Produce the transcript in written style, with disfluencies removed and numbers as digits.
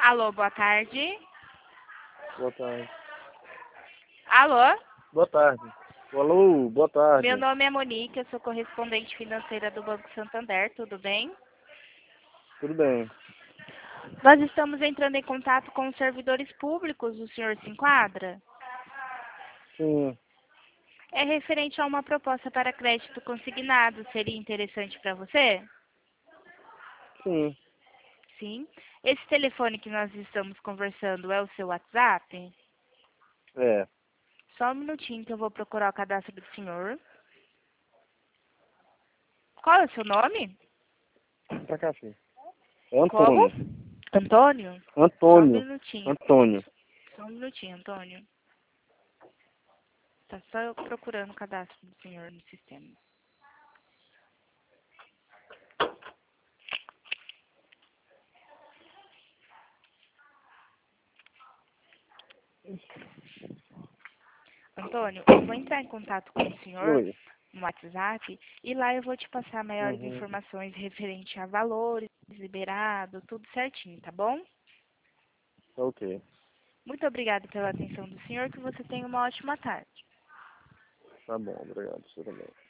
Alô, boa tarde. Boa tarde. Alô? Boa tarde. Alô, boa tarde. Meu nome é Monique, eu sou correspondente financeira do Banco Santander, tudo bem? Tudo bem. Nós estamos entrando em contato com os servidores públicos, o senhor se enquadra? Sim, É referente a uma proposta para crédito consignado, seria interessante para você? sim. Sim. Esse telefone que nós estamos conversando é o seu WhatsApp? É. Só um minutinho que eu vou procurar o cadastro do senhor. Qual é o seu nome? Pra cá, filho. É Como? Antônio. Antônio? Só um Antônio. minutinho. Antônio. Só um minutinho, Antônio. Tá só eu procurando o cadastro do senhor no sistema. Antônio, eu vou entrar em contato com o senhor Oi. no WhatsApp e lá eu vou te passar maiores Uhum. informações referente a valores, liberado, tudo certinho, tá bom? Ok. Muito obrigada pela atenção do senhor, que você tenha uma ótima tarde. Tá bom, obrigado. Você também.